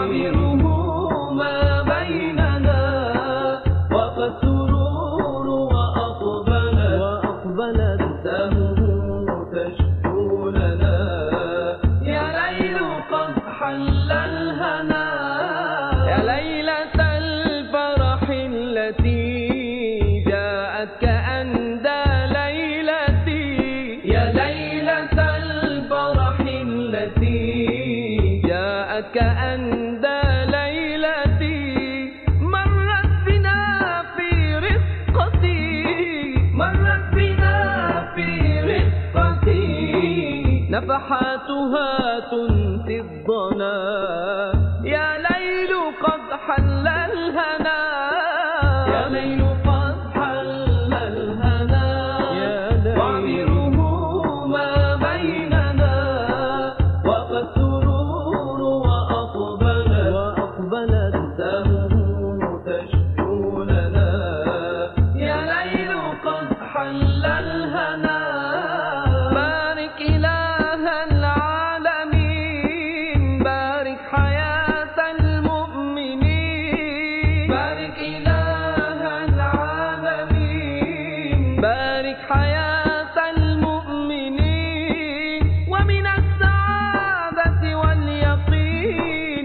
وعبره ما بيننا وفالسرور وأقبلت سهمه تشكو لنا يا ليل قد حل الهنا يا ليلة الفرح التي جاءت كأندى ليلتي يا ليلة الفرح التي جاءت كأندى ليلتي مرت بنا في رفقتي نفحاتها تنسي الضنا يا ليل قد حل الهنا يا ليل قد حل الهنا وعبره ما بيننا وفالسرور وأقبلت سهمه تشكو لنا يا ليل قد حل الهنا بارك إله العالمين بارك حياة المؤمنين بارك إله العالمين بارك حياة المؤمنين ومن السعادة واليقين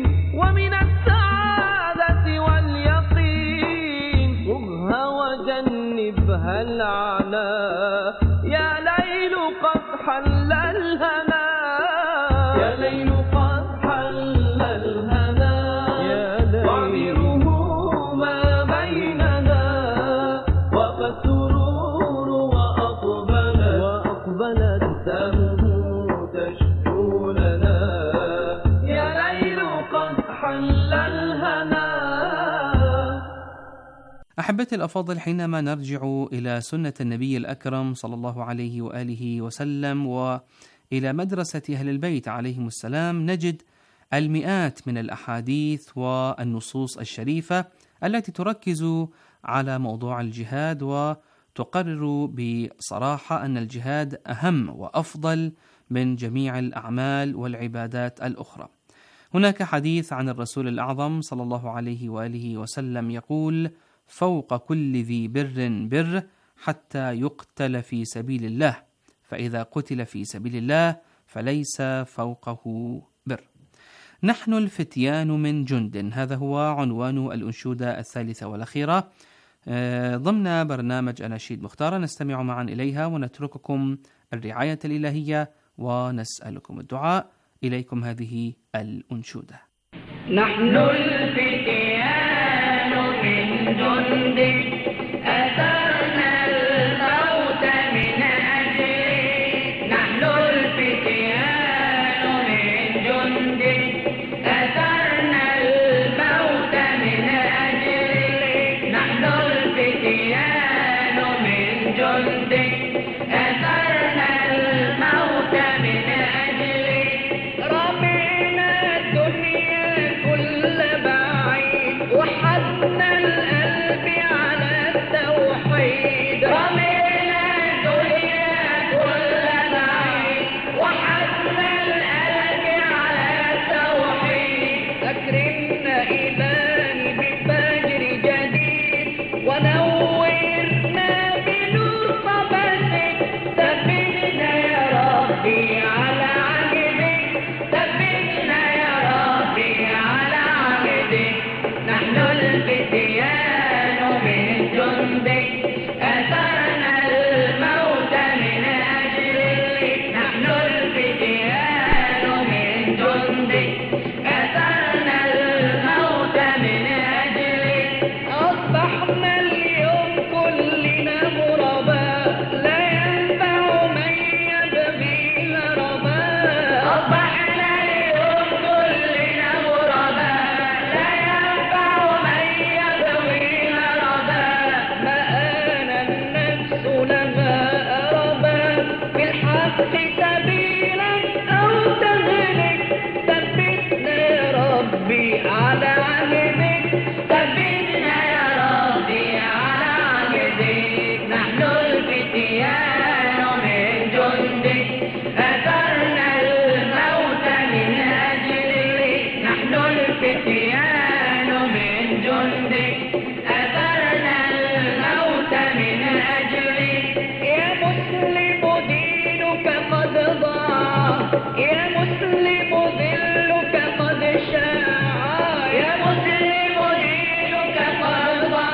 خذها وجنبها العنى يا ليل قد حل الهنا يا ليل قد حل الهنا وعبره ما بيننا وفالسرور وأقبلت سهمه تشكو لنا يا ليل قد حل الهنا. أحبتي الأفاضل، حينما نرجع إلى سنة النبي الأكرم صلى الله عليه وآله وسلم وإلى مدرسة أهل البيت عليهم السلام، نجد المئات من الأحاديث والنصوص الشريفة التي تركز على موضوع الجهاد وتقرر بصراحة أن الجهاد أهم وأفضل من جميع الأعمال والعبادات الأخرى. هناك حديث عن الرسول الأعظم صلى الله عليه وآله وسلم يقول: فوق كل ذي بر حتى يقتل في سبيل الله، فإذا قتل في سبيل الله فليس فوقه بر. نحن الفتيان من جند، هذا هو عنوان الأنشودة الثالثة والأخيرة ضمن برنامج أناشيد مختارة، نستمع معا إليها ونترككم الرعاية الإلهية ونسألكم الدعاء. إليكم هذه الأنشودة. نحن الفتيان من جند أثرنا الموت من أجله. نحن الفتيان من جند أثرنا الموت من أجله. نحن الفتيان من جند أثرنا الموت من أجله. رمينا الدنيا كل بعيد وحدنا القلب على التوحيد. رمينا الدنيا كل بعيد وحدنا القلب على التوحيد. ذكرنا إيماني بفجر جديد ونورنا بنور صبرك. ثبتنا يا ربي على عهدك. ثبتنا يا ربي على عهدك. نحن الفتيان من جندك أثرنا الموت من أجلك. نحن الفتيان من جندك أثرنا الموت من أجلك. أصبحنا اليوم كلنا غرباء لا ينفع من يبغي الغرباء. أصبحنا اليوم كلنا غرباء لا ينفع من يبغي الغرباء. ما أنا النفس لها أربا بالحق سبيلا أو تهلك. ثبتنا يا ربي على عهدك. ثبتنا يا ربي على عهدك. نحن الفتيان من جندك أثرنا الموت من أجلك. نحن الفتيان الفتيان من جندك أثرنا الموت من أجلك يا مسلم دينك قد ضاع يا مسلم ذلك قد شاع يا مسلم دينك قد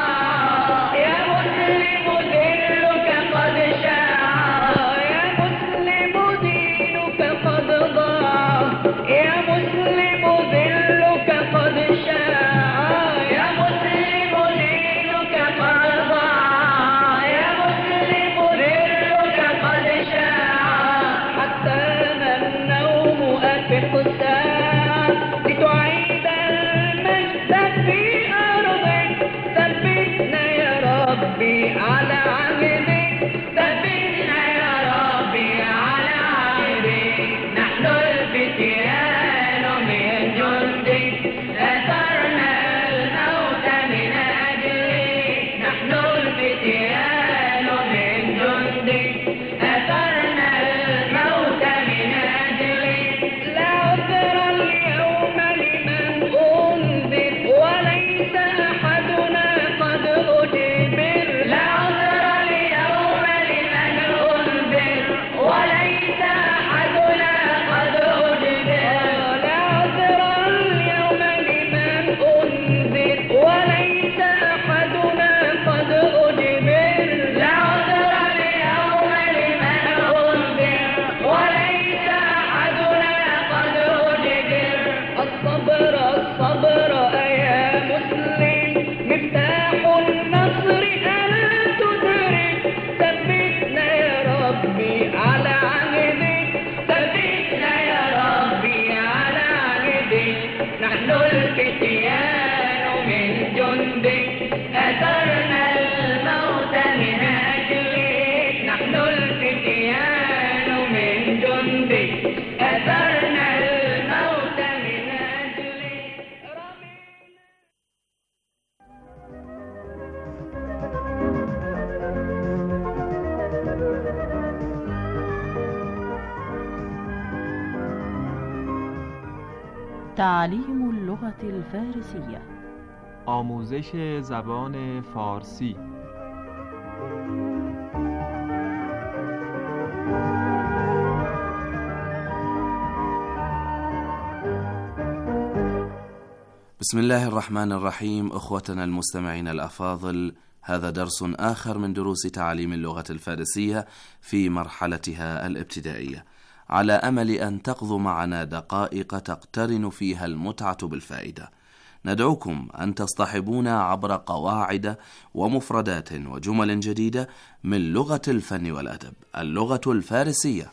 ضاع يا مسلم ذلك قد شاع يا مسلم دينك قد ضاع يا مسلم ذلك قد شاع يا مسلم دينك قد ضاع يا مسلم ذلك قد شاع حتى ما النوم أفق ساعة لتعيد المجد في أرضك ثبتنا يا ربي على عهدك ثبتنا يا ربي على عهدك نحن الفتيان من جندك أثرنا الموت من أجلك نحن الفتيان من جندك أثرنا الموت من أجلك لا عذر اليوم لمن أنذر وليس أحدنا قد أجبر لا عذر اليوم لمن أنذر وليس أحدنا قد أجبر لا عذر اليوم لمن أنذر وليس أحدنا قد أجبر لا عذر اليوم لمن أنذر وليس أحدنا قد أجبر الصبر الصبر يا مسلم مفتاح النصر أن تدرك ثبتنا يا ربي على عهدك ثبتنا يا ربي على عهدك نحن الفتيان من جندك أثرنا الموت من أجلك نحن الفتيان من جندك أثرنا الموت من أجلك تعليم اللغة الفارسية. آموزش زبان فارسی. بسم الله الرحمن الرحيم. أخوتنا المستمعين الأفاضل، هذا درس آخر من دروس تعليم اللغة الفارسية في مرحلتها الابتدائية، على أمل أن تقضوا معنا دقائق تقترن فيها المتعة بالفائدة. ندعوكم أن تصطحبونا عبر قواعد ومفردات وجمل جديدة من لغة الفن والأدب، اللغة الفارسية.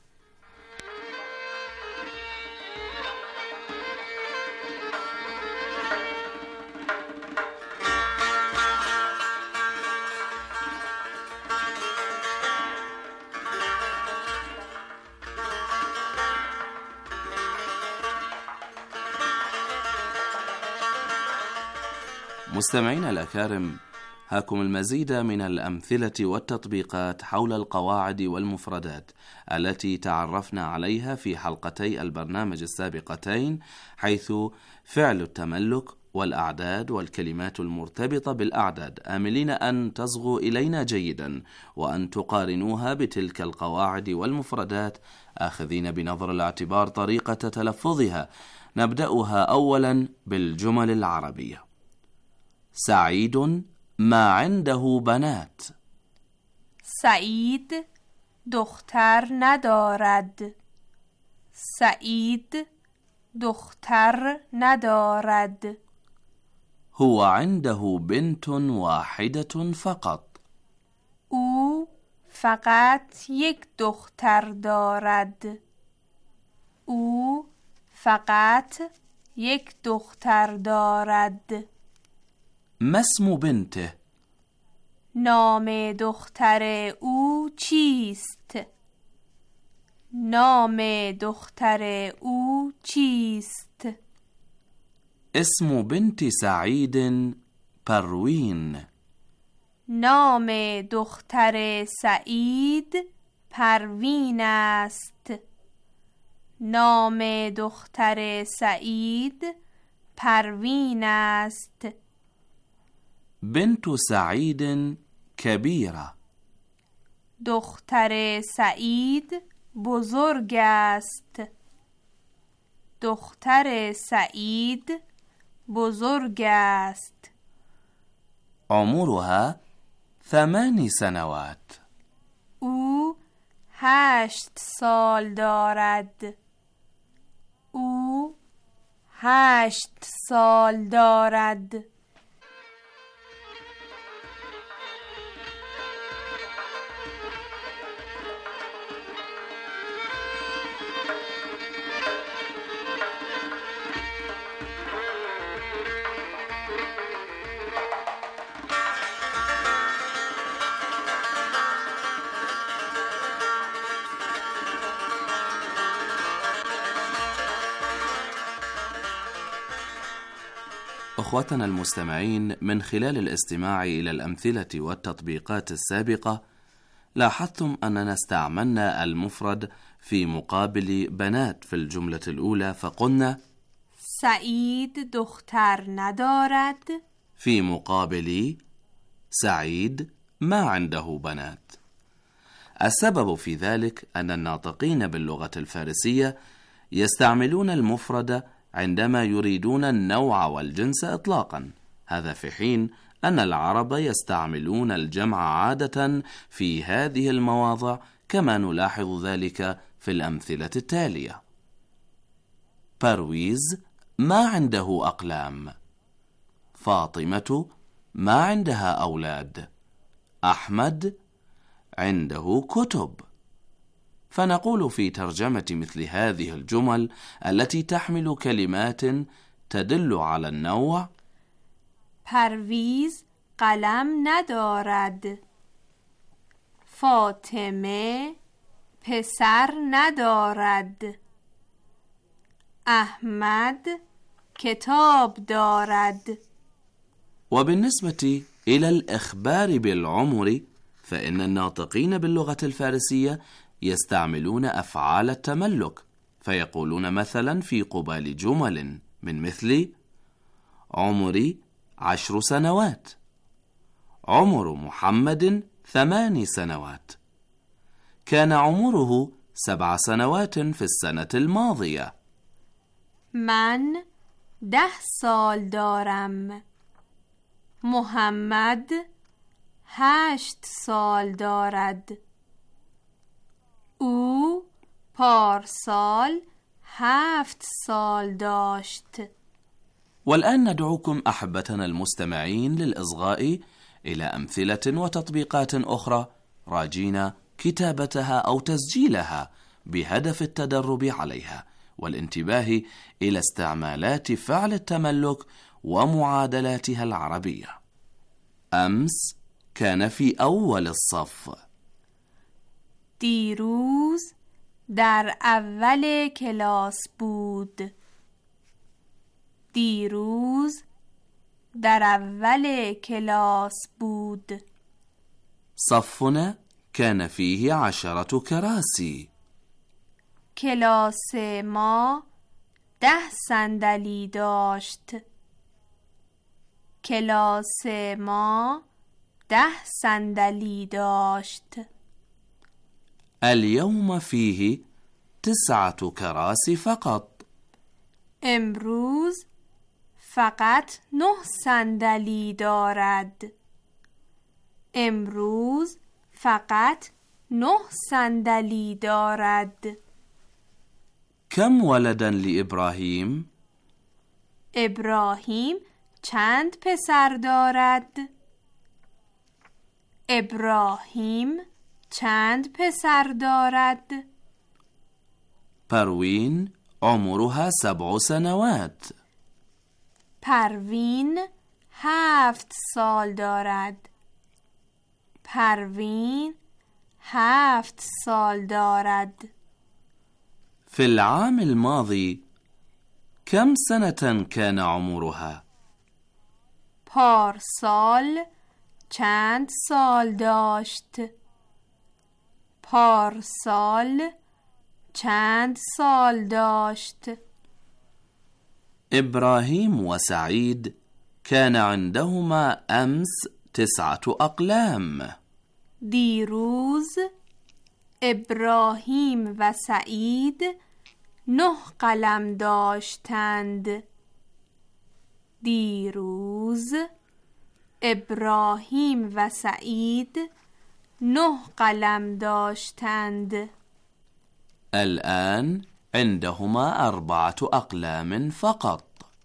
مستمعينا الأكارم، هاكم المزيد من الأمثلة والتطبيقات حول القواعد والمفردات التي تعرفنا عليها في حلقتي البرنامج السابقتين، حيث فعل التملك والأعداد والكلمات المرتبطة بالأعداد، آملين أن تصغوا إلينا جيدا وأن تقارنوها بتلك القواعد والمفردات، آخذين بنظر الاعتبار طريقة تلفظها. نبدأها أولا بالجمل العربية. سعيد ما عنده بنات. سعید دختر ندارد. سعید دختر ندارد. هو عنده بنت واحدة فقط. او فقط یک دختر دارد. او فقط یک دختر دارد. ما اسم بنته؟ نام دختر او چیست؟ نام دختر او چیست؟ اسم بنت سعيد پروین. نام دختر سعید پروین است. نام دختر سعید پروین است. بنت سعید کبیره. دختر سعید بزرگ است. دختر سعید بزرگ است. عمرها 8 سنوات. او 8 سال دارد. او 8 سال دارد. أخوتنا المستمعين، من خلال الاستماع إلى الأمثلة والتطبيقات السابقة لاحظتم أننا استعملنا المفرد في مقابل بنات في الجملة الأولى، فقلنا سعید دختر ندارد. في مقابل سعيد ما عنده بنات. السبب في ذلك أن الناطقين باللغة الفارسية يستعملون المفرد عندما يريدون النوع والجنس إطلاقا، هذا في حين أن العرب يستعملون الجمع عادة في هذه المواضع، كما نلاحظ ذلك في الأمثلة التالية: برويز ما عنده أقلام. فاطمة ما عندها أولاد. أحمد عنده كتب. فنقول في ترجمة مثل هذه الجمل التي تحمل كلمات تدل على النوع: پرویز قلم ندارد. فاطمه پسر ندارد. احمد کتاب دارد. وبالنسبة إلى الإخبار بالعمر، فإن الناطقين باللغة الفارسية يستعملون أفعال التملك، فيقولون مثلا في قبال جمل من مثل: عمري 10 سنوات. عمر محمد 8 سنوات. كان عمره 7 سنوات في السنة الماضية. من 10 سال دارم. محمد 8 سال دارد. او پارسال 7 سال داشت. والآن ندعوكم أحبتنا المستمعين للإصغاء إلى أمثلة وتطبيقات أخرى، راجين كتابتها أو تسجيلها بهدف التدرب عليها والانتباه إلى استعمالات فعل التملك ومعادلاتها العربية. أمس كان في أول الصف. دیروز در اول کلاس بود. دیروز در اول کلاس بود. صفنا كان فيه 10 كراسي. کلاس ما 10 صندلی داشت. کلاس ما 10 صندلی داشت. اليوم فيه 9 كراسي فقط. امروز فقط 9 صندلی دارد. امروز فقط 9 صندلی دارد. كم ولدا لإبراهيم؟ ابراهیم چند پسر دارد؟ ابراهیم چند پسر دارد؟ پروین عمرها 7 سنوات. پروین 7 سال دارد. پروین 7 سال دارد. في العام الماضي كم سنة كان عمرها؟ پارسال چند سال داشت؟ پارسال چند سال داشت؟ إبراهيم وسعيد كان عندهما أمس 9 أقلام. دیروز ابراهیم و سعید 9 قلم داشتند. دیروز ابراهیم و سعید 9 قلم داشتند. الآن عندهما 4 أقلام فقط.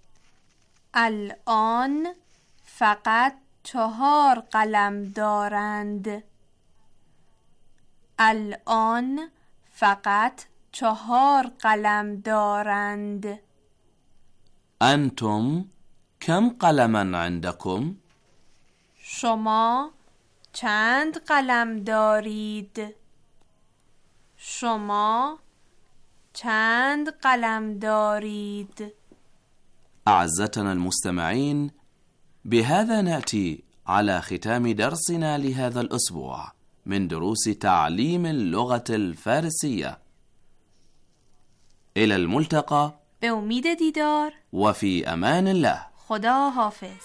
الان فقط 4 قلم دارند. الان فقط 4 قلم دارند. أنتم كم قلما عندكم؟ شما چند قلم دارید؟ شما چند قلم دارید؟ أعزتنا المستمعين، بهذا نأتي على ختام درسنا لهذا الأسبوع من دروس تعليم اللغة الفارسية. إلى الملتقى. به امید دیدار. وفي أمان الله. خدا حافظ.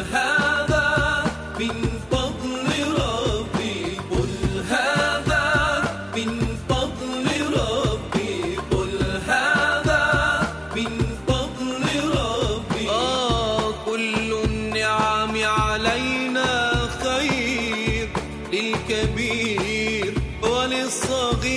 من فضل ربي قل هذا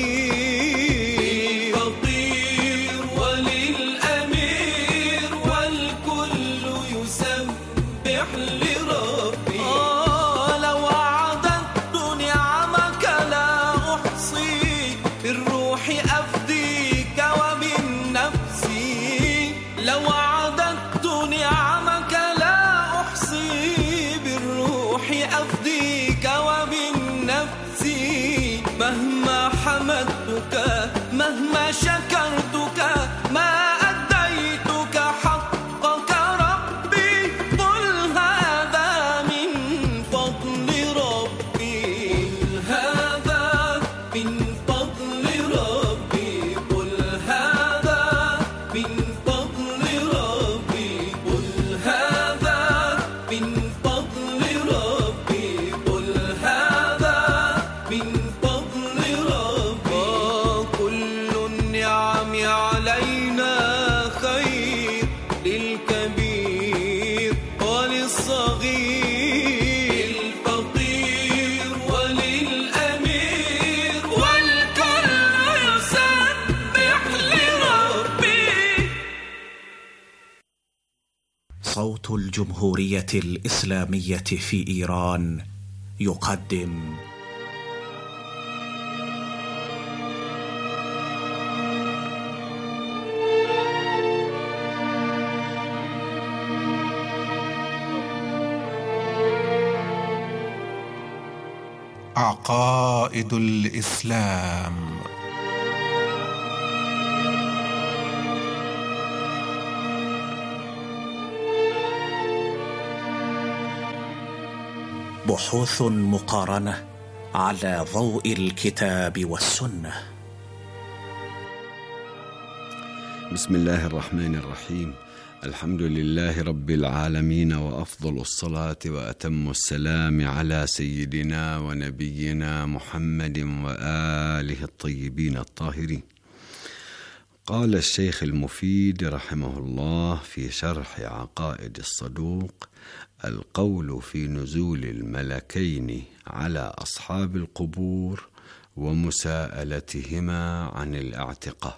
للفقير وللأمير والكل يسبح لربي. لو عددت نعمك لا أحصي، بالروح أفديك وبالنفس. لو عددت نعمك لا أحصي، بالروح أفديك وبالنفس. مهما حمدتك مهما شكرتك ما أديتك حقك ربي. قل هذا من فضل ربي، قل هذا من فضل ربي، قل هذا من فضل ربي، قل هذا من فضل ربي، قل هذا من فضل ربي. كل النعم علينا خير، للكبير وللصغير، للفقير وللأمير والكل يسبح لربي. صوت الجمهورية الإسلامية في إيران يقدم عقائد الإسلام. بحوث مقارنة على ضوء الكتاب والسنة. بسم الله الرحمن الرحيم. الحمد لله رب العالمين، وأفضل الصلاة وأتم السلام على سيدنا ونبينا محمد وآله الطيبين الطاهرين. قال الشيخ المفيد رحمه الله في شرح عقائد الصدوق: القول في نزول الملكين على أصحاب القبور ومساءلتهما عن الاعتقاد.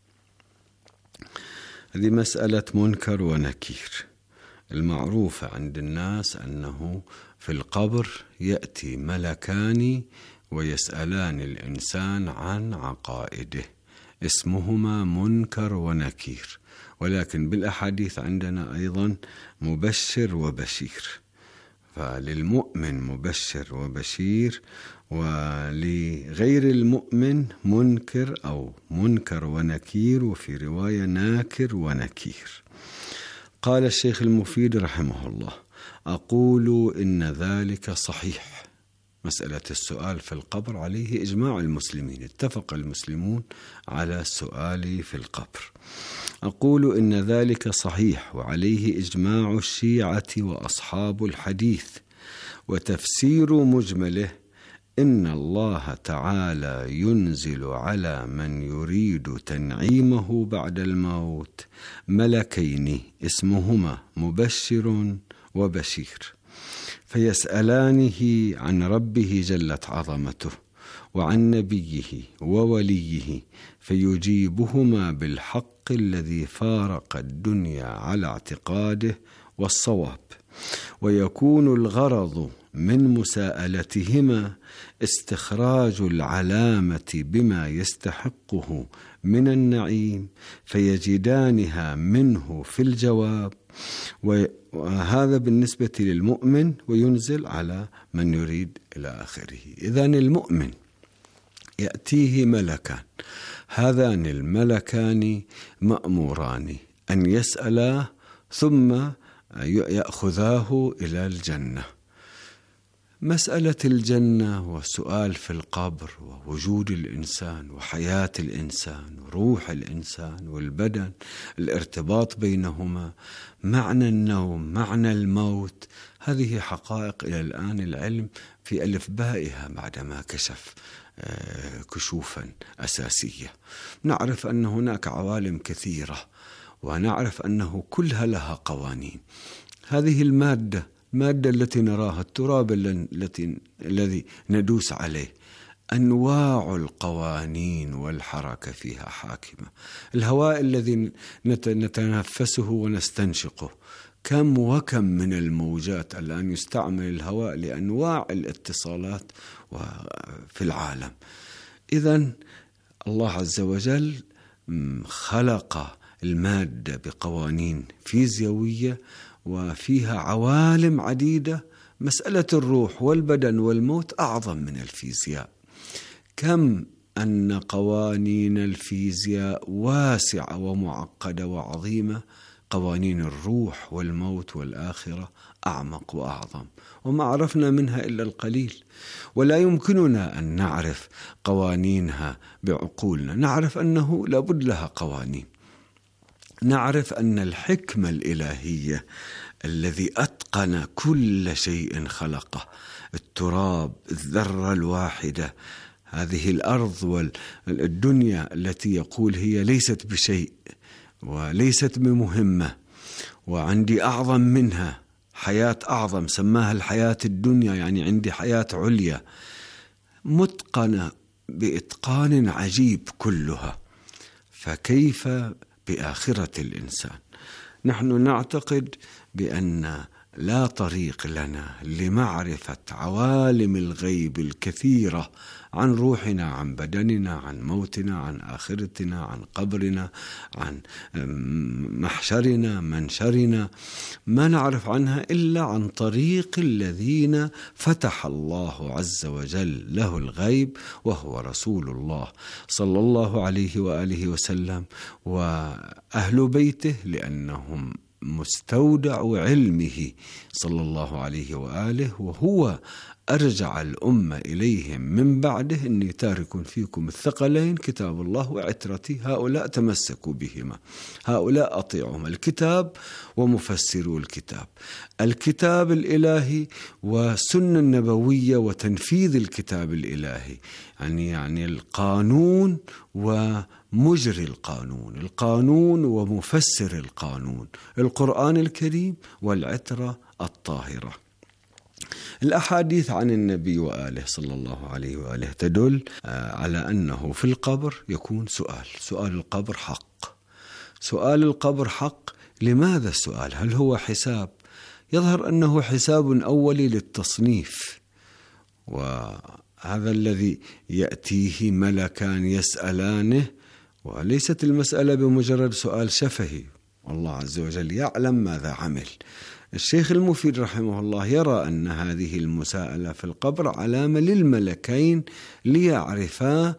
هذه مسألة منكر ونكير. المعروف عند الناس أنه في القبر يأتي ملكان ويسألان الإنسان عن عقائده، اسمهما منكر ونكير. ولكن بالأحاديث عندنا أيضا مبشر وبشير، فللمؤمن مبشر وبشير، ولغير المؤمن منكر أو منكر ونكير، وفي رواية ناكر ونكير. قال الشيخ المفيد رحمه الله: أقول إن ذلك صحيح. مسألة السؤال في القبر عليه إجماع المسلمين، اتفق المسلمون على السؤال في القبر. أقول إن ذلك صحيح، وعليه إجماع الشيعة وأصحاب الحديث. وتفسير مجمله: إن الله تعالى ينزل على من يريد تنعيمه بعد الموت ملكين اسمهما مبشر وبشير، فيسألانه عن ربه جلت عظمته وعن نبيه ووليه، فيجيبهما بالحق الذي فارق الدنيا على اعتقاده والصواب. ويكون الغرض من مساءلتهما استخراج العلامة بما يستحقه من النعيم، فيجدانها منه في الجواب، وهذا بالنسبة للمؤمن، وينزل على من يريد إلى آخره. إذن المؤمن يأتيه ملكان، هذان الملكان مأموران أن يسألا ثم يأخذاه إلى الجنة. مسألة الجنة والسؤال في القبر ووجود الإنسان وحياة الإنسان وروح الإنسان والبدن، الارتباط بينهما، معنى النوم، معنى الموت، هذه حقائق إلى الآن العلم في ألفبائها بعدما كشف كشوفا أساسية. نعرف أن هناك عوالم كثيرة، ونعرف أنه كلها لها قوانين. هذه المادة التي نراها، التراب الذي ندوس عليه، أنواع القوانين والحركة فيها حاكمة. الهواء الذي نتنفسه ونستنشقه، كم وكم من الموجات الآن يستعمل الهواء لأنواع الاتصالات في العالم. إذن الله عز وجل خلق المادة بقوانين فيزيائية وفيها عوالم عديدة. مسألة الروح والبدن والموت أعظم من الفيزياء. كم أن قوانين الفيزياء واسعة ومعقدة وعظيمة، قوانين الروح والموت والآخرة أعمق وأعظم، وما عرفنا منها إلا القليل. ولا يمكننا أن نعرف قوانينها بعقولنا. نعرف أنه لابد لها قوانين. نعرف أن الحكمة الإلهية الذي أتقن كل شيء خلقه، التراب، الذرة الواحدة، هذه الأرض والدنيا التي يقول هي ليست بشيء وليست بمهمة، وعندي أعظم منها، حياة أعظم، سماها الحياة الدنيا، يعني عندي حياة عليا، متقنة بإتقان عجيب كلها. فكيف بآخرة الإنسان؟ نحن نعتقد بأن لا طريق لنا لمعرفة عوالم الغيب الكثيرة عن روحنا، عن بدننا، عن موتنا، عن آخرتنا، عن قبرنا، عن محشرنا، منشرنا، ما نعرف عنها إلا عن طريق الذين فتح الله عز وجل له الغيب، وهو رسول الله صلى الله عليه وآله وسلم وأهل بيته، لأنهم مستودع علمه صلى الله عليه وآله، وهو أرجع الأمة إليهم من بعده: إني تارك فيكم الثقلين كتاب الله وعترتي، هؤلاء تمسكوا بهما، هؤلاء أطيعهم، الكتاب ومفسروا الكتاب، الكتاب الإلهي والسنة النبوية وتنفيذ الكتاب الإلهي، يعني القانون ومجري القانون، القانون ومفسر القانون، القرآن الكريم والعترة الطاهرة. الأحاديث عن النبي وآله صلى الله عليه وآله تدل على أنه في القبر يكون سؤال القبر حق. سؤال القبر حق. لماذا السؤال؟ هل هو حساب؟ يظهر أنه حساب أولي للتصنيف، وهذا الذي يأتيه ملكان يسألانه، وليست المسألة بمجرد سؤال شفهي، والله عز وجل يعلم ماذا عمل. الشيخ المفيد رحمه الله يرى أن هذه المساءلة في القبر علامة للملكين ليعرفا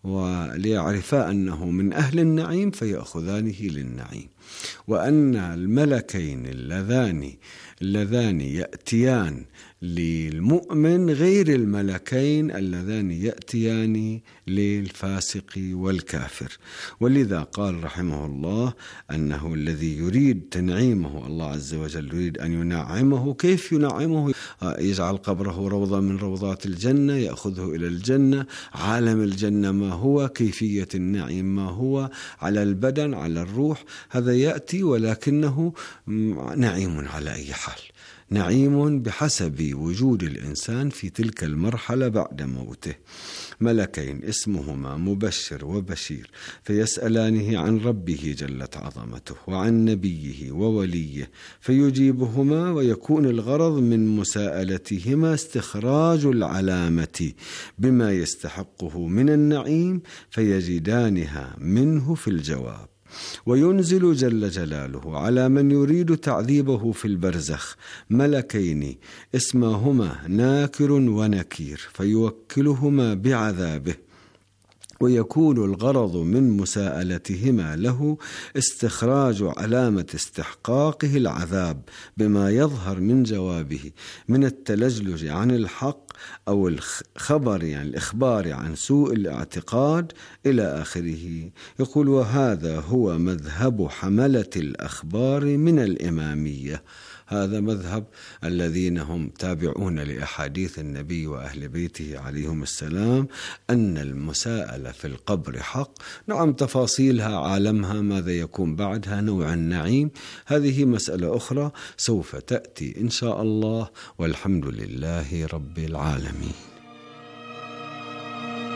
أنه من أهل النعيم فيأخذانه للنعيم، وأن الملكين اللذان يأتيان للمؤمن غير الملكين اللذان يأتيان للفاسق والكافر. ولذا قال رحمه الله أنه الذي يريد تنعيمه، الله عز وجل يريد أن ينعمه. كيف ينعمه؟ يجعل قبره روضة من روضات الجنة، يأخذه إلى الجنة، عالم الجنة ما هو، كيفية النعيم ما هو، على البدن، على الروح، هذا يأتي، ولكنه نعيم على أي حال، نعيم بحسب وجود الإنسان في تلك المرحلة بعد موته. ملكين اسمهما مبشر وبشير، فيسألانه عن ربه جلت عظمته وعن نبيه ووليه، فيجيبهما، ويكون الغرض من مساءلتهما استخراج العلامة بما يستحقه من النعيم، فيجدانها منه في الجواب. وينزل جل جلاله على من يريد تعذيبه في البرزخ ملكين اسمهما ناكر ونكير، فيوكلهما بعذابه، ويكون الغرض من مساءلتهما له استخراج علامة استحقاقه العذاب بما يظهر من جوابه من التلجلج عن الحق أو الخبر، يعني الإخبار عن سوء الاعتقاد إلى آخره. يقول: وهذا هو مذهب حملة الأخبار من الإمامية. هذا مذهب الذين هم تابعون لأحاديث النبي وأهل بيته عليهم السلام، أن المساءلة في القبر حق. نعم، تفاصيلها، عالمها، ماذا يكون بعدها، نوع النعيم، هذه مسألة أخرى سوف تأتي إن شاء الله، والحمد لله رب العالمين.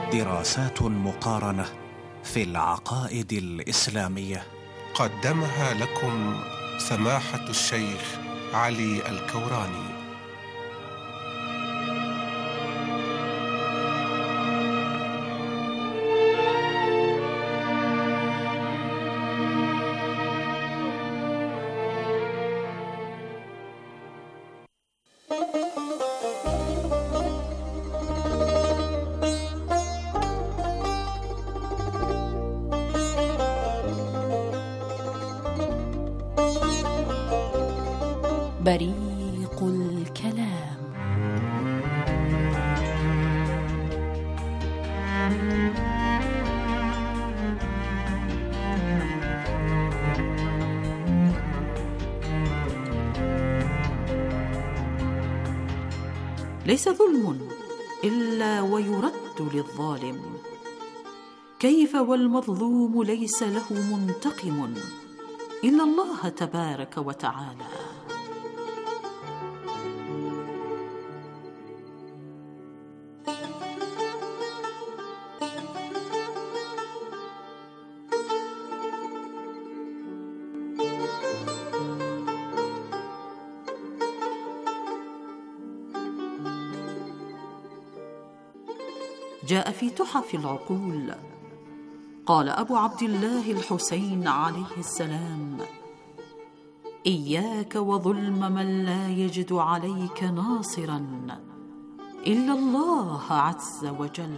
دراسات مقارنة في العقائد الإسلامية، قدمها لكم سماحة الشيخ علي الكوراني. بريق الكلام. ليس ظلم إلا ويرد للظالم، كيف والمظلوم ليس له منتقم إلا الله تبارك وتعالى. جاء في تحف العقول، قال أبو عبد الله الحسين عليه السلام: إياك وظلم من لا يجد عليك ناصرا إلا الله عز وجل.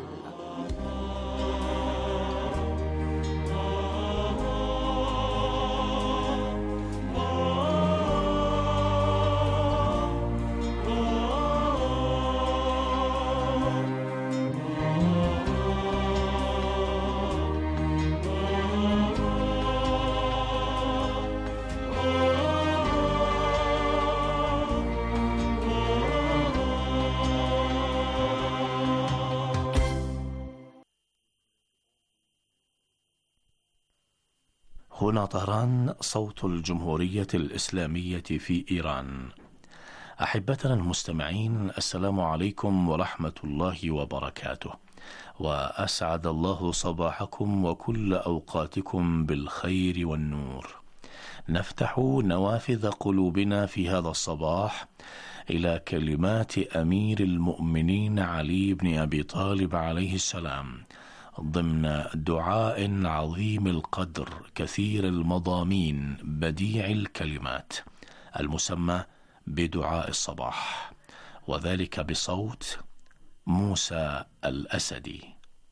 هنا طهران، صوت الجمهورية الإسلامية في إيران. أحبتنا المستمعين، السلام عليكم ورحمة الله وبركاته، وأسعد الله صباحكم وكل أوقاتكم بالخير والنور. نفتح نوافذ قلوبنا في هذا الصباح إلى كلمات أمير المؤمنين علي بن أبي طالب عليه السلام، ضمن دعاء عظيم القدر كثير المضامين بديع الكلمات، المسمى بدعاء الصباح، وذلك بصوت موسى الأسدي.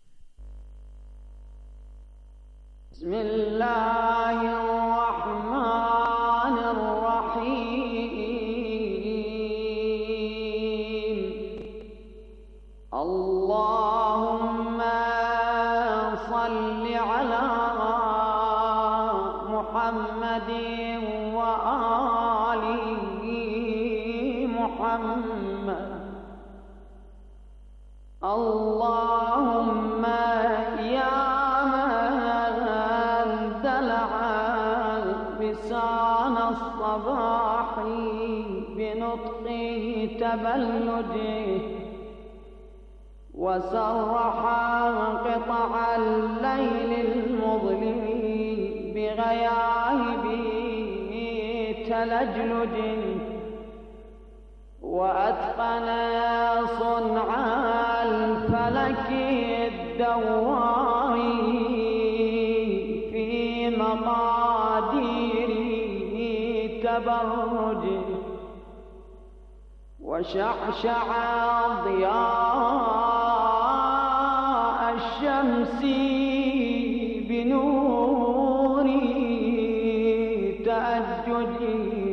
بسم الله الرحمن الرحيم. اللهم صل على محمد وآل محمد. اللهم يا من دلع لسان الصباح بنطق تبلده، وسرح قطع الليل المظلم بغياهب تلجلج، وأتقن صنع الفلك الدوار في مقادير تبرج، وشعشع ضياء الشمس بنور تأجج،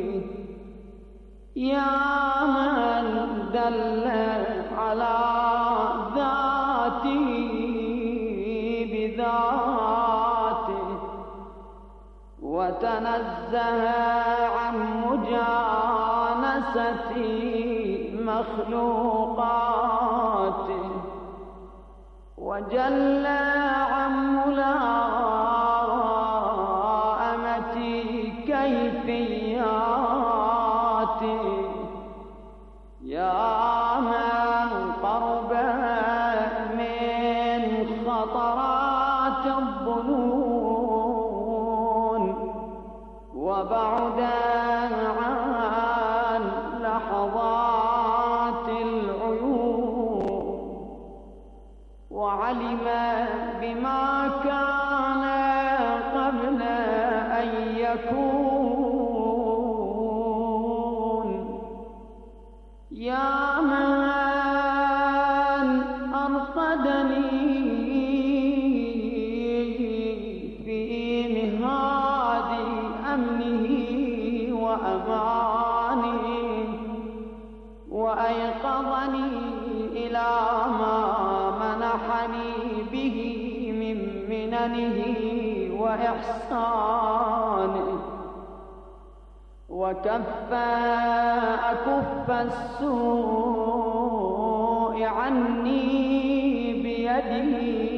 يا من دل على ذاته بذاته، وتنزه عن مجانسة مخلوقاته، وجل عن ملائمة كيفياته، يا من قرب من لحظات العيون وعلم بما كان قبل أن يكون. يا من أرقدني في مهاد أمنه وأمانه وأيقظني إلى ما منحني به من مننه وإحسانه وكف أكف السوء عني بيده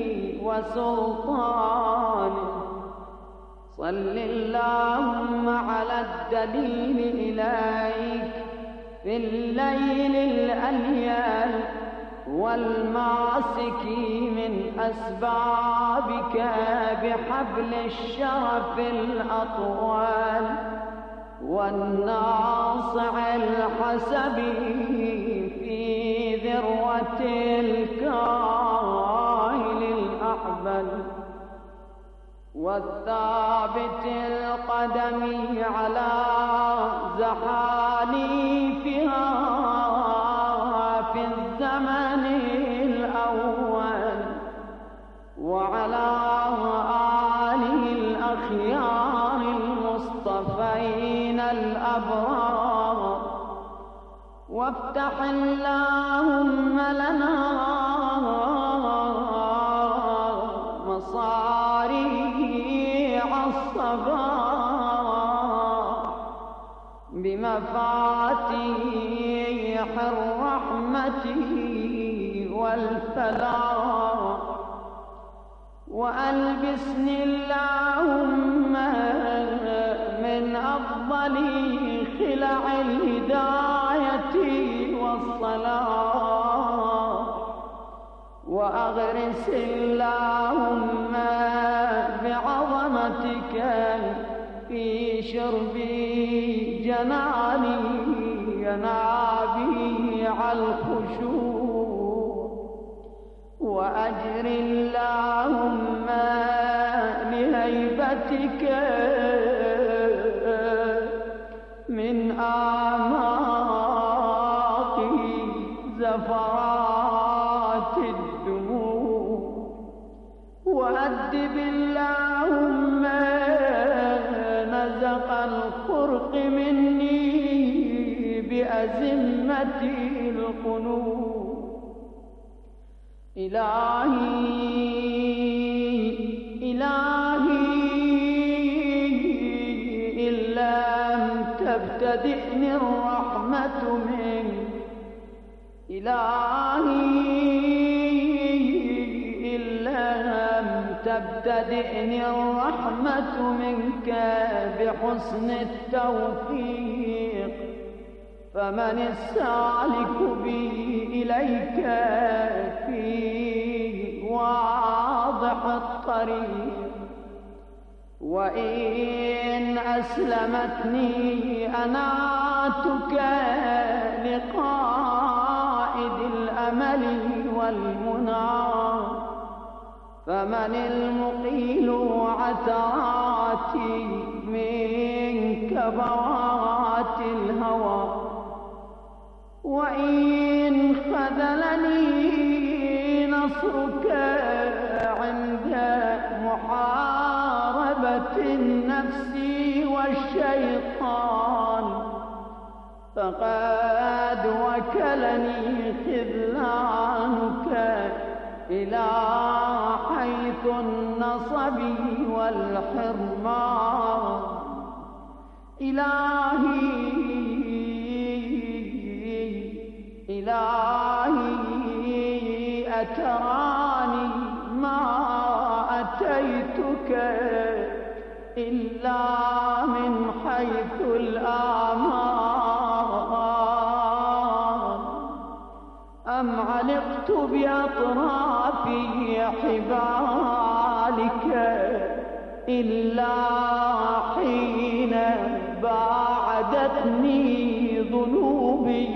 وسلطانه. صل اللهم على الدليل إليك في الليل الأليل والماسك من أسبابك بحبل الشرف الأطول والناصع الحسبي في ذروة الكاهل الأحبل والثابت القدم على زحاليفها في الزمن الأول وعلى آله الأخيار المصطفين الأبرار. وافتح اللهم لنا مصاريع الصباح بمفاتيح الرحمة والفلاح. وألبسني اللهم من أفضل خلع الهداية والصلاح وأغرس اللهم بعظمتك في شرب جناني ينابيع الخشوع وأجر اللهم لهيبتك من أعماق زفرات الدموع وأدب اللهم نزق الخرق مني بأزمة القلوب. إلهي إن لم تبتدئني الرحمة منك. إلهي إن لم تبتدئني الرحمة منك بحسن التوفيق فمن السالك بي إليك في واضح الطريق. وإن أسلمتني أناتك لقائد الأمل والمنى فمن المقيل عثراتي من كبوات الهوى. وإن خذلني نصرك عند محاربة النفس والشيطان فقد وكلني خذلانك إلى حيث النصب والحرمان. إلهي أتراني ما أتيتك إلا من حيث الآمان أم علقت بأطراف حبالك إلا حين باعدتني ذنوبي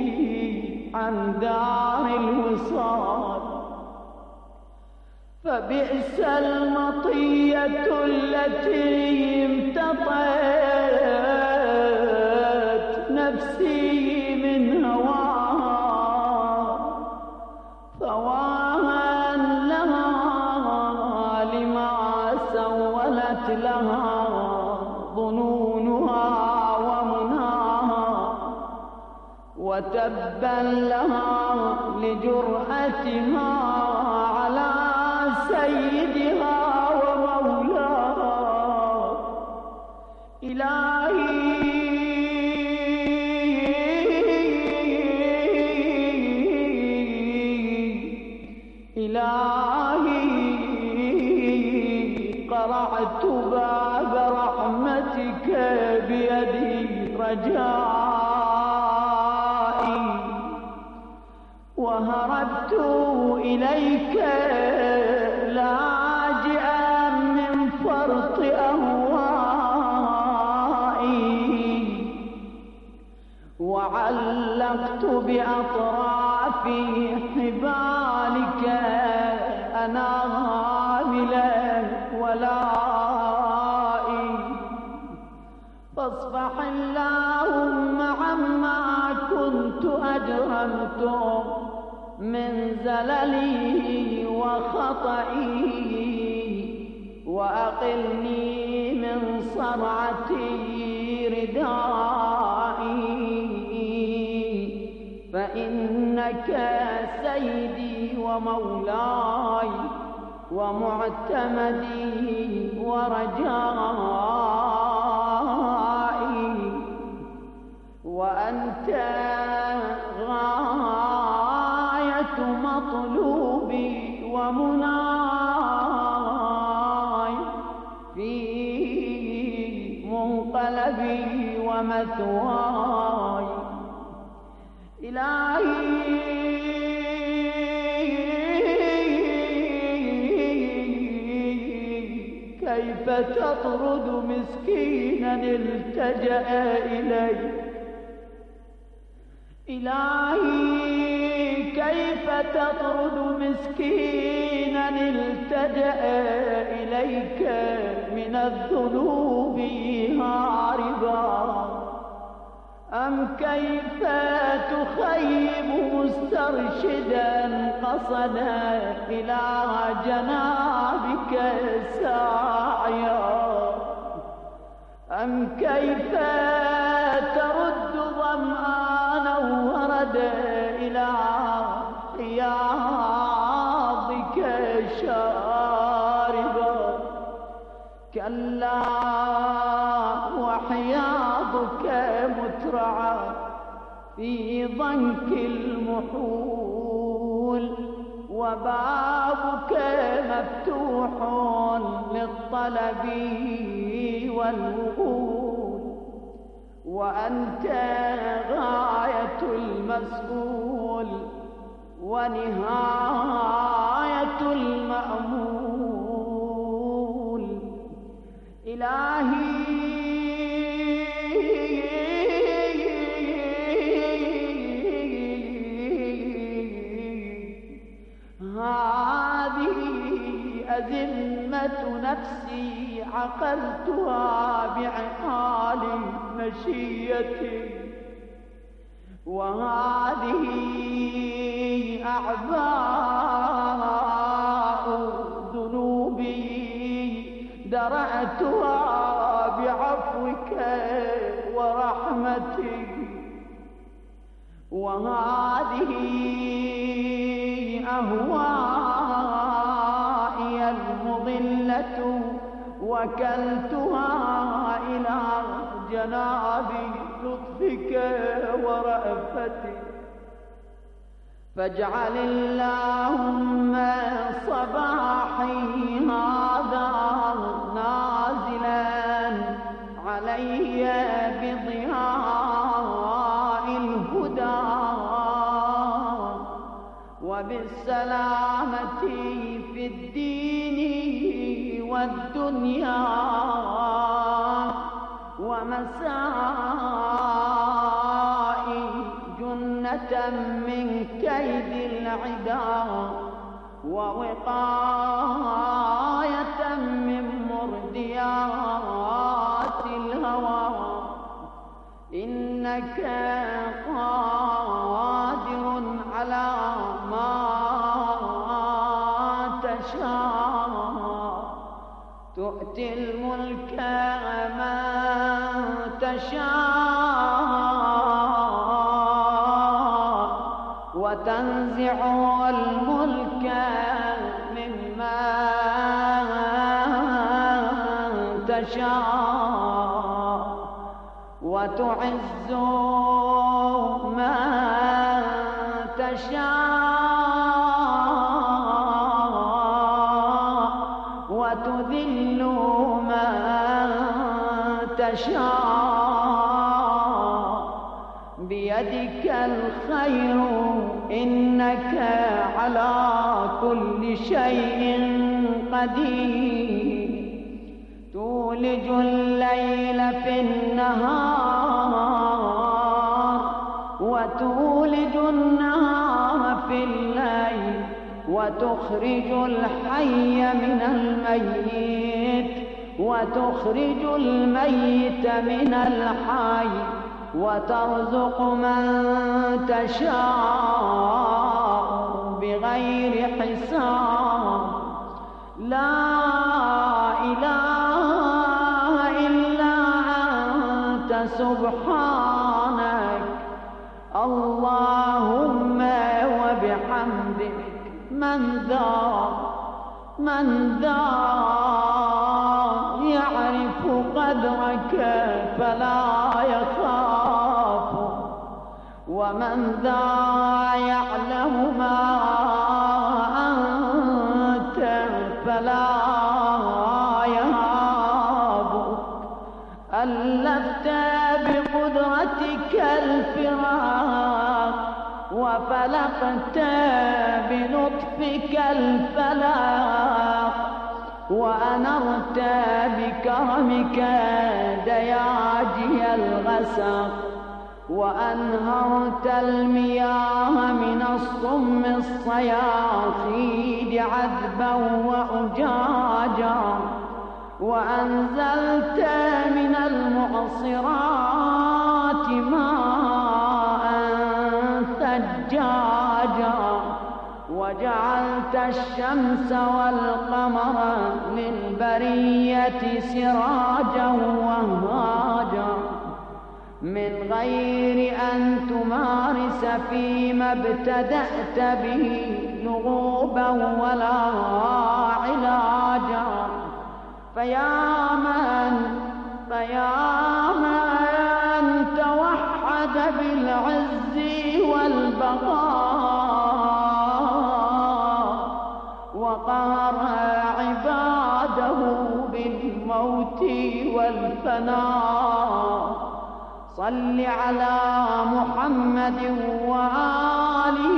عن دار الوصال، فبئس المطية التي امتطت نفسي من هواها، فواها لها لما سولت لها ظنونها ومناها، وتبا لها لجرأتها على سيدها ومولاها. إلهي قرعت باب رحمتك بيدي رجائي، وهربت إليك لاجئا من فرط أهوائي، وعلقت بأطراف حبالك أنامل ولائي، فاصفح اللهم عما كنت أجرمت من زللي وخطئي، وأقلني من صرعتي ردائي، فإنك سيدي ومولاي ومعتمدي ورجائي، وأنت غاية مطلوبي ومناي في منقلبي ومثواي. إلهي كيف تطرد مسكينا التجأ إليك، إلهي كيف تطرد مسكينا التجأ إليك من الذنوب هاربا، أم كيف تخيب مسترشدا قصدا إلى جنابك ساعيا، أم كيف ترد ظمآنا وردا إلى حياضك شاربا. كلا وحياضك مترعى في ضنك المحول، وبابك مفتوح للطلب والوصول، وأنت غاية المسؤول ونهاية المأمول. إلهي هذه أزمة نفسي عقلتها بعقال مشيتي، وهذه أعباء ذنوبي درأتها بعفوك ورحمتك، وهذه أهوائي المضلة وكلتها إلى جناب لطفك ورأفتك، فاجعل اللهم صباحي هذا نازلا علي بضياء الهدى وبالسلامة في الدين والدنيا، ومساء جنة جنة من كيد العدا ووقاية من مرديات الهوى إنك قادر على ما تشاء تؤتي الملك من تشاء وتنزع الملك ممن تشاء وتعز من تشاء وتذل من تشاء بيدك الخير إنك على كل شيء قدير تولج الليل في النهار وتولج النهار في الليل وتخرج الحي من الميت وتخرج الميت من الحي وترزق من تشاء بغير حساب لا إله إلا أنت سبحانك اللهم وبحمدك من ذا يعرف قدرك فلا يخاف ومن ذا يعلم ما أنت فلا يهابك ألفت بقدرتك الفراق وفلقت بلطفك الفلاق وأنرت بكرمك دياجي الغسق وأنهرت المياه من الصم الصياصيد عذبا وأجاجا وأنزلت من المعصرات ماء ثجاجا وجعلت الشمس والقمر للبرية سراجا وهاجا من غير أن تمارس فيما ابتدأت به لغوبا ولا علاجا فيا من توحد بالعز والبقاء وقهر عباده بالموت والفناء صل على محمد وآله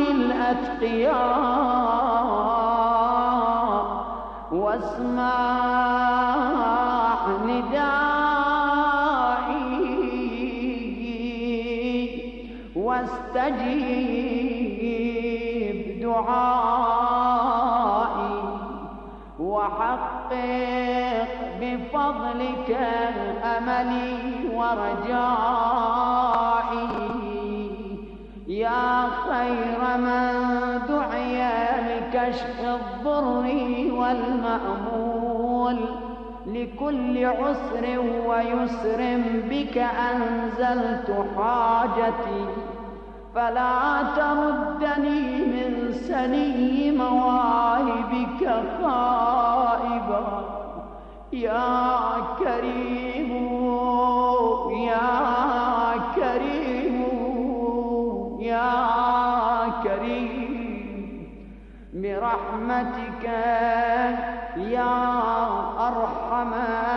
الأتقياء واسمع ندائي واستجيب دعائي وحقق بفضلك أملي ورجائي يا خير من دعي لكشف الضر والمأمول لكل عسر ويسر بك أنزلت حاجتي فلا تردني من سني مواهبك خائبا يا كريم يا كريم يا كريم برحمتك يا أرحم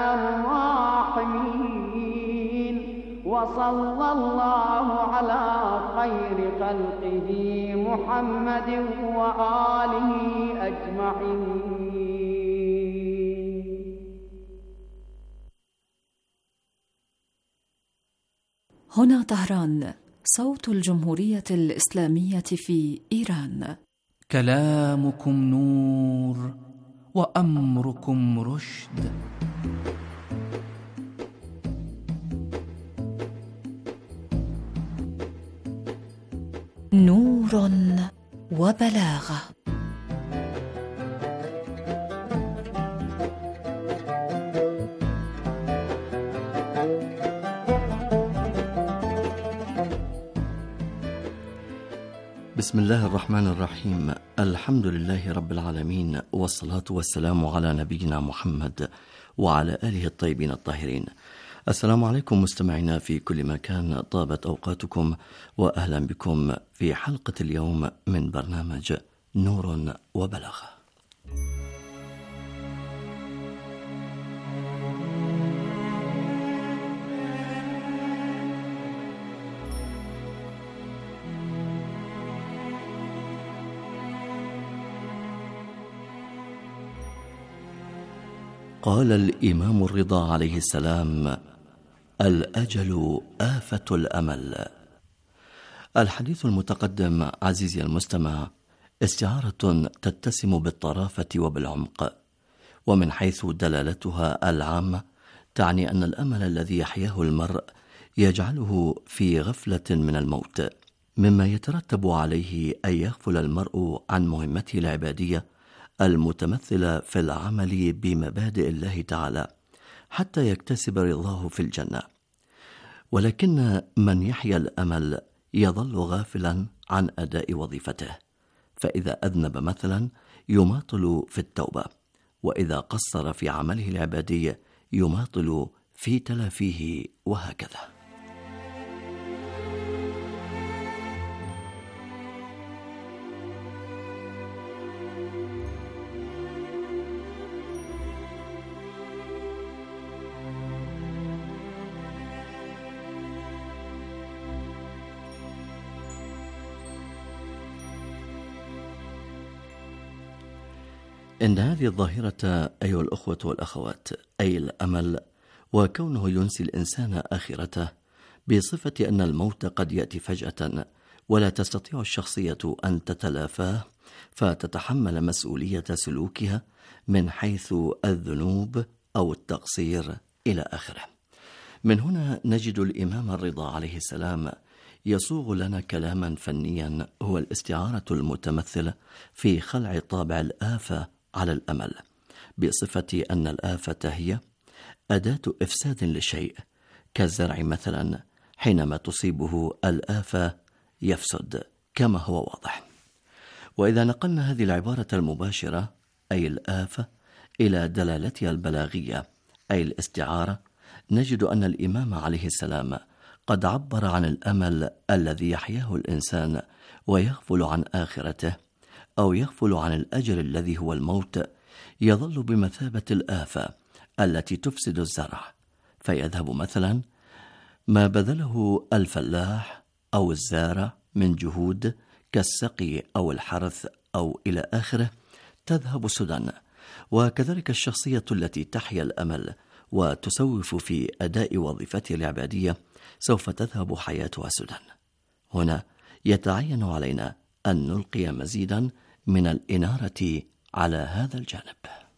الراحمين وصلى الله على خير خلقه محمد وآله أجمعين. هنا طهران صوت الجمهورية الإسلامية في إيران. كلامكم نور وأمركم رشد. نور وبلاغة. بسم الله الرحمن الرحيم. الحمد لله رب العالمين، والصلاة والسلام على نبينا محمد وعلى آله الطيبين الطاهرين. السلام عليكم مستمعينا في كل مكان، طابت أوقاتكم وأهلا بكم في حلقة اليوم من برنامج نور وبلاغة. قال الإمام الرضا عليه السلام: الأجل آفة الأمل. الحديث المتقدم عزيزي المستمع استعارة تتسم بالطرافة وبالعمق، ومن حيث دلالتها العامة تعني أن الأمل الذي يحياه المرء يجعله في غفلة من الموت، مما يترتب عليه أن يغفل المرء عن مهمته العبادية المتمثلة في العمل بمبادئ الله تعالى حتى يكتسب رضاه في الجنة. ولكن من يحيا الأمل يظل غافلا عن أداء وظيفته، فإذا أذنب مثلا يماطل في التوبة، وإذا قصر في عمله العبادي يماطل في تلافيه، وهكذا. إن هذه الظاهرة أيها الأخوة والأخوات، أي الأمل، وكونه ينسي الإنسان آخرته بصفة أن الموت قد يأتي فجأة ولا تستطيع الشخصية أن تتلافاه، فتتحمل مسؤولية سلوكها من حيث الذنوب أو التقصير إلى آخره. من هنا نجد الإمام الرضا عليه السلام يصوغ لنا كلاما فنيا هو الاستعارة المتمثلة في خلع طابع الآفة على الأمل، بصفة أن الآفة هي أداة إفساد لشيء، كالزرع مثلا حينما تصيبه الآفة يفسد كما هو واضح. وإذا نقلنا هذه العبارة المباشرة أي الآفة إلى دلالتها البلاغية أي الاستعارة، نجد أن الإمام عليه السلام قد عبر عن الأمل الذي يحياه الإنسان ويغفل عن آخرته، أو يغفل عن الأجل الذي هو الموت، يظل بمثابة الآفة التي تفسد الزرع، فيذهب مثلا ما بذله الفلاح أو الزارع من جهود كالسقي أو الحرث أو إلى آخره، تذهب سدى. وكذلك الشخصية التي تحيا الأمل وتسوف في أداء وظيفتها العبادية سوف تذهب حياتها سدى. هنا يتعين علينا أن نلقي مزيدا من الإنارة على هذا الجانب.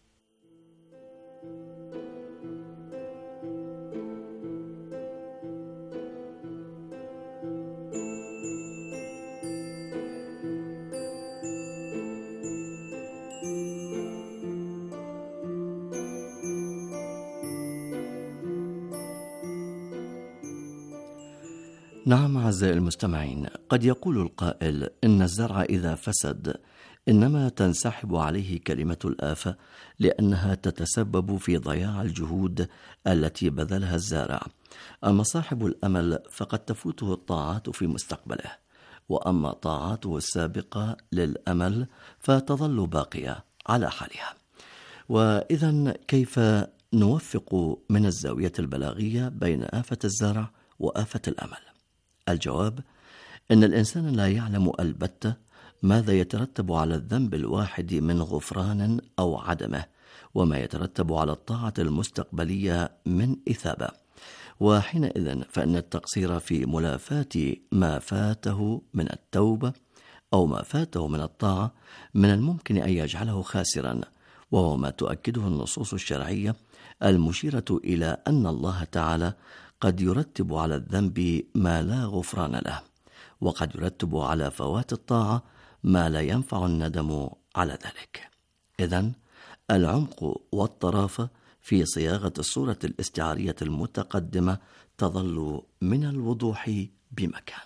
نعم أعزائي المستمعين، قد يقول القائل إن الزرع إذا فسد إنما تنسحب عليه كلمة الآفة، لأنها تتسبب في ضياع الجهود التي بذلها الزارع. أما صاحب الأمل فقد تفوته الطاعات في مستقبله، وأما طاعاته السابقة للأمل فتظل باقية على حالها. وإذن كيف نوفق من الزاوية البلاغية بين آفة الزرع وآفة الأمل؟ الجواب: إن الإنسان لا يعلم البتة ماذا يترتب على الذنب الواحد من غفران أو عدمه، وما يترتب على الطاعة المستقبلية من إثابة. وحينئذ فإن التقصير في ملافاة ما فاته من التوبة أو ما فاته من الطاعة من الممكن أن يجعله خاسرا، وهو ما تؤكده النصوص الشرعية المشيرة إلى أن الله تعالى قد يرتب على الذنب ما لا غفران له، وقد يرتب على فوات الطاعة ما لا ينفع الندم على ذلك. إذن العمق والطرافة في صياغة الصورة الاستعارية المتقدمة تظل من الوضوح بمكان.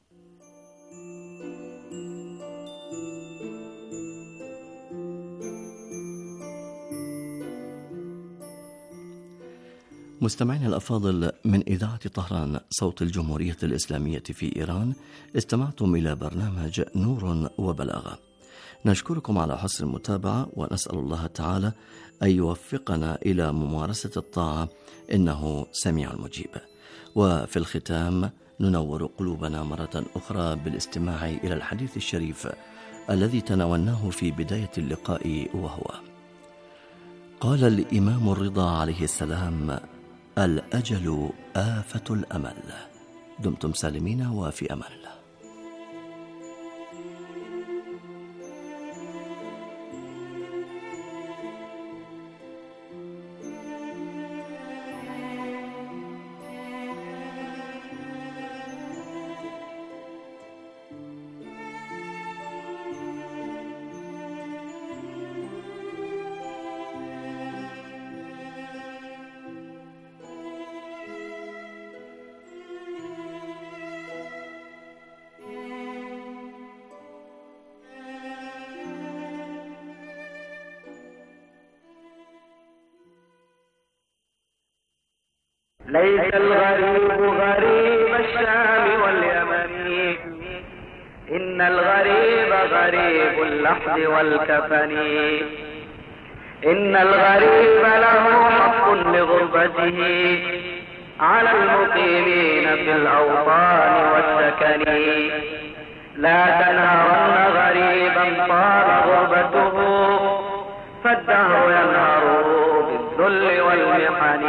مستمعين الأفاضل، من إذاعة طهران صوت الجمهورية الإسلامية في إيران، استمعتم إلى برنامج نور وبلاغة. نشكركم على حسن المتابعة، ونسأل الله تعالى أن يوفقنا إلى ممارسة الطاعة، إنه سميع مجيب. وفي الختام ننور قلوبنا مرة أخرى بالاستماع إلى الحديث الشريف الذي تناولناه في بداية اللقاء، وهو: قال الإمام الرضا عليه السلام: الأجل آفة الأمل. دمتم سالمين وفي أمان الله. ليس الغريب غريب الشام واليمن، إن الغريب غريب اللحد والكفن. إن الغريب له حق لغربته على المقيمين في الأوطان والسكن. لا تنهرن غريبا طال غربته، فالدهر ينهره بالذل والمحن.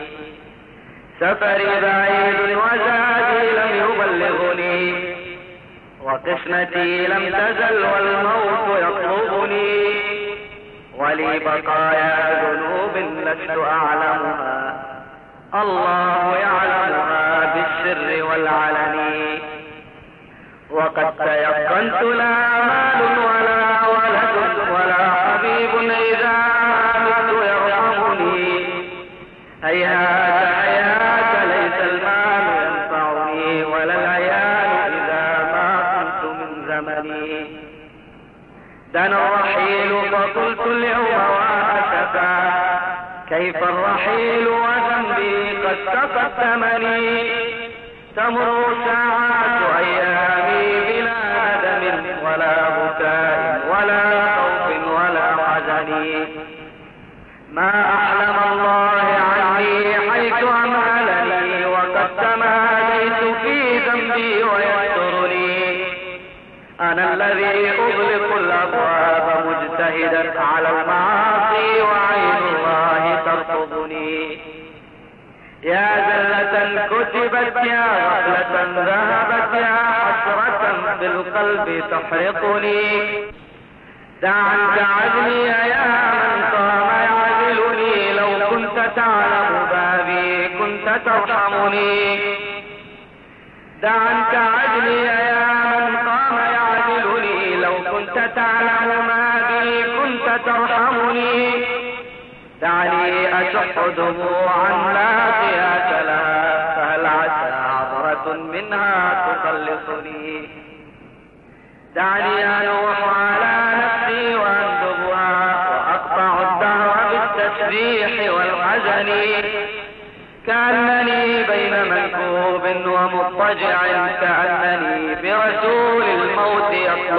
سفري بعيد وزادي لم يبلغني، وقسمتي لم تزل والموت يطلبني. ولي بقايا ذنوب لست أعلمها، الله يعلمها بالسر والعلن. وقد تيقنت لا مال ولا ولد ولا حبيب إذا مت يرحمني. هيهات هيهات ليس المال ينفعني ولا العيال إذا ما كنت من زمني. دنا الرحيل فقلت اليوم وأسفا، كيف الرحيل وذنبي قد تقدمني. تمر ساعات أيامي بلا ندم ولا بكاء ولا خوف ولا حزن. ما أحلم الله عني حيث أمهلني، وقد تماديت في ذنبي ويسترني. أنا الذي أغلق الأبواب مجتهدا على المعاصي، وعين الله ترفضني. يا زلة كتبت يا غفلة ذهبت، يا حسرة في القلب تحرقني. دع عنك عزلي يا من قام يعزلني، لو كنت تعلم بابي كنت ترحمني. دع عنك عزلي يا من قام يعزلني، لو كنت تعلم ما بي كنت ترحمني. دعني أشح دموعا لا قياس لها، فهل عسى عبرة منها تخلصني. دعني أنوح على نفسي وأندبها، وأقطع الدهر بالتسبيح والحزن. كأنني بين منكوب ومضطجع، كأنني برسول الموت يطلب